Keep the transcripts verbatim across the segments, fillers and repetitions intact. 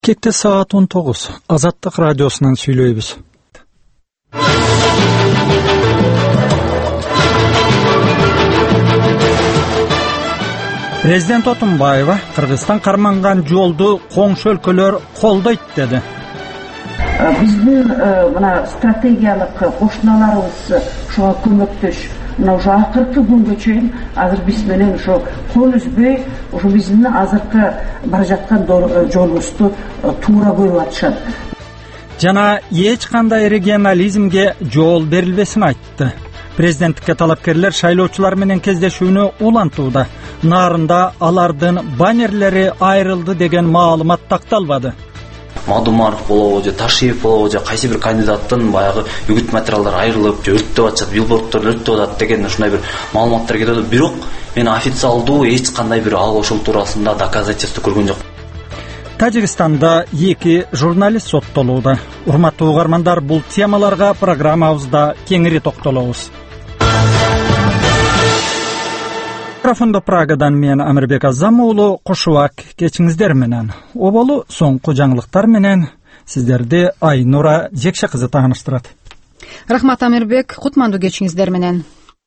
Kekte saat он тогуз. Азаттык радиосунан сүйлөйбүз. Президент Отунбаева Кыргызстан карманган жолду коңшу өлкөлөр колдойт деди. Биздин мына стратегиялык кошуналарыбыз ошого көмөктөш. Мына уже акыркы күнгө чейин азыр биз менен ошо кол үзбөй, ошо биздин азыркы бара жаткан жолубузду туура көрүп атышат. Жана эч кандай регионализмге жол берилбесин айтты. Президенттикке талапкерлер шайлоочулар менен кездешүүнү улантууда. Нарында алардын баннерлери айрылды деген маалымат такталбады. Мадумаров болобу же Ташиев болобу же кайсы бир кандидаттын баягы үгүт материалдары айрылып же өрттөп атышат, билборддор өрттөп атат деген ушундай бир маалыматтар келет. Бирок мен официалдуу эч кандай бир ал ошол туурасында доказательство көргөн жок. Тажикстанда эки журналист соттолууда. Урматтуу угармандар, бул темаларга программабызда кеңири токтолобуз. Микрофондо Прагадан мен Амирбек Азам уулу Кошубак кечиңиздер менен. Оболу соңку жаңылыктар менен сиздерди Айнура Жекше кызы тааныштырат. Рахмат Амирбек, кутмандуу кечиңиздер менен.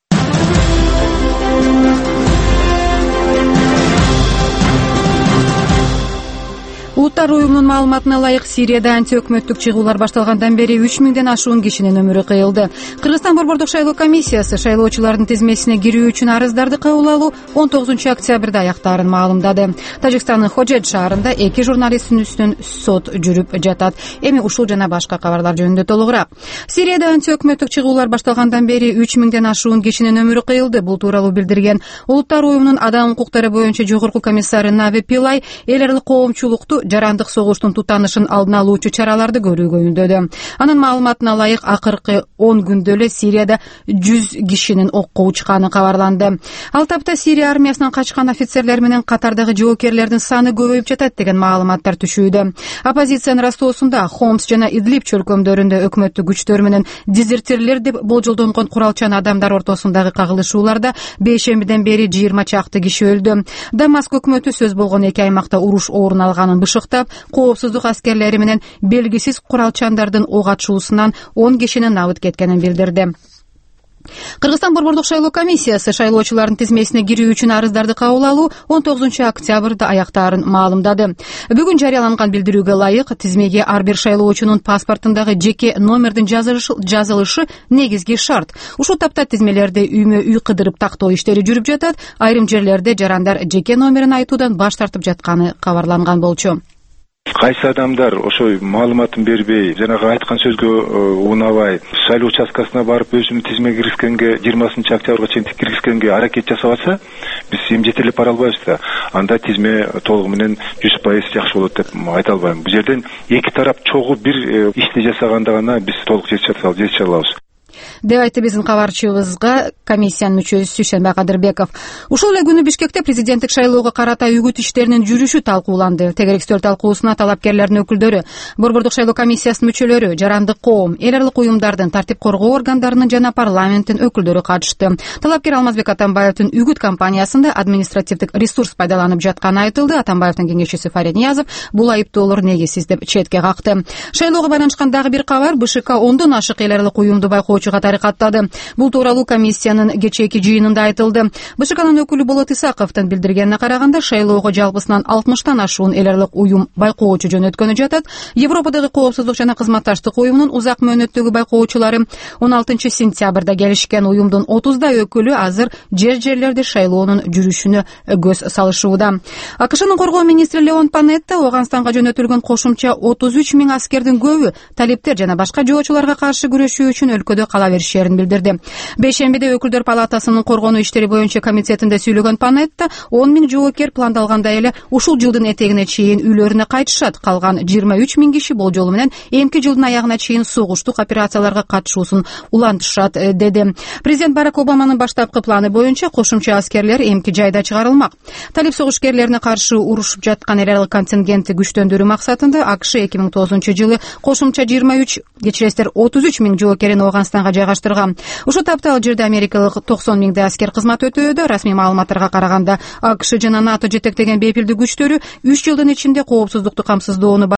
Улуттар уюмунун маалыматына ылайык, Сирияда антиөкмөттүк чыгуулар башталгандан бери үч миңден ашуун кишинин өмүрү кыйылды. Кыргызстан борбордук шайлоо комиссиясы шайлоочулардын тизмесине кирүү үчүн арыздарды кабыл алуу он тогузунчу октябрда аяктаарын маалымдады. Тажикстандын Ходжет шаарында эки журналисттин үстүнөн сот жүрүп жатат. Эми ушул жана башка кабарлар жөнүндө толугураак. Сирияда антиөкмөттүк чыгуулар башталгандан бери үч миңден ашуун кишинин өмүрү кыйылды. Бул тууралуу билдирген Улуттар уюмунун адам укуктары боюнча жогорку комиссары Нави Пилай эл аралык коомчулукту жарандык согуштун тутанышын алдын алуучу чараларды көрүүгө үндөдү. Анын маалыматына ылайык, акыркы он күндө эле Сирияда жүз кишинин окко учканы кабарланды. Ал тапта Сирия армиясынан качкан офицерлер менен катардагы жоокерлердин саны көбөйүп жатат деген маалыматтар түшүүдө. Оппозициянын растоосунда Хомс жана Идлиб чөлкөмдөрүндө өкмөттүк күчтөр менен дезертирлер деп болжолдонгон куралчан адамдар ортосундагы кагылышууларда бейшембиден бери жыйырма чакты киши өлдү. Дамаск өкмөтү сөз болгон эки аймакта уруш орун алганын бышыктап, коопсуздук аскерлери менен белгисиз куралчандардын ок атышуусунан он кишинин набыт кеткенин билдирди. Кыргызстан борбордук шайлоо комиссиясы шайлоочулардын тизмесине кирүү үчүн арыздарды кабыл алуу он тогузунчу октябрда аяктаарын маалымдады. Бүгүн жарыяланган билдирүүгө ылайык, тизмеге ар бир шайлоочунун паспортундагы жеке номердин жазылышы негизги шарт. Ушул тапта тизмелерде үймө үй кыдырып тактоо иштери жүрүп жатат. Айрым жерлерде жарандар жеке номерин айтуудан баш тартып жатканы кабарланган болчу. Кайсы адамдар ошо маалыматын бербей, жанагы айткан сөзгө унабай, шайлоо участкасына барып өзүнүн тизмеге киргизгенге жыйырмасынчы октябрга чейин киргизгенге аракет жасап атса, биз эмчетелеп бара албайбыз да. Анда тизме толугу менен жүз пайыз жакшы болот деп айта албайм. Бул жерден эки тарап чогуу бир ишти жасаганда гана биз толук жетише алабыз. деп айтты биздин кабарчыбызга комиссиянын мүчөсү Сүйшенбай Кадырбеков. Ушул эле күнү Бишкекте президенттик шайлоого карата үгүт иштеринин жүрүшү талкууланды. Тегерек стөл талкуусуна талапкерлердин өкүлдөрү, борбордук шайлоо комиссиясынын мүчөлөрү, жарандык коом, эл аралык уюмдардын, тартип коргоо органдарынын жана парламенттин өкүлдөрү катышты. Талапкер Алмазбек Атамбаевдин үгүт кампаниясында административдик ресурс пайдаланып жатканы айтылды. Атамбаевдин кеңешчиси Фарид Ниязов бул айыптоолор негизсиз деп четке какты. Шайлоого байланышкан дагы бир кабар: БШК ондон ашык эл аралык уюмду байкоочу катары каттады. Бул тууралуу комиссиянын кечээки жыйынында айтылды. БШКнын өкүлү Болот Исаковдун билдиргенине караганда, шайлоого жалпысынан алтымыштан ашуун эл аралык уюм байкоочу жөнөткөнү жатат. Европадагы коопсуздук жана кызматташтык уюмунун узак мөөнөттөгү байкоочулары он алтынчы сентябрда келишкен. Уюмдун отуздай өкүлү азыр жер жерлерде шайлоонун жүрүшүнө көз салышууда. АКШнын коргоо министри Леон Панетта Ооганстанга жөнөтүлгөн кошумча отуз үч миң аскердин көбү талиптер жана башка жоочуларга каршы күрөшүү үчүн өлкөдө кала беришерин билдирди. Бейшембиде өкүлдөр палатасынын коргонуу иштери боюнча комитетинде сүйлөгөн Панетта он миң жоокер пландалгандай эле ушул жылдын этегине чейин үйлөрүнө кайтышат. Калган жыйырма үч миң киши болжолу менен эмки жылдын аягына чейин согуштук операцияларга катышуусун улантышат деди. Президент Барак Обаманын баштапкы планы боюнча кошумча аскерлер эмки жайда чыгарылмак. Талип согушкерлерине каршы урушуп жаткан эл аралык контингентти күчтөндүрүү максатында АКШ эки миң тогузунчу жылы кошумча жыйырма үч кечиресиздер отуз үч миң жоокерин Ооганстанга жайгаштырган. Ушул тапта ал жерде америкалык токсон миңдей аскер кызмат өтөөдө. Расмий маалыматтарга караганда АКШ жана НАТО жетектеген бейпилдик күчтөрү үч жылдын ичинде коопсуздукту камсыздоону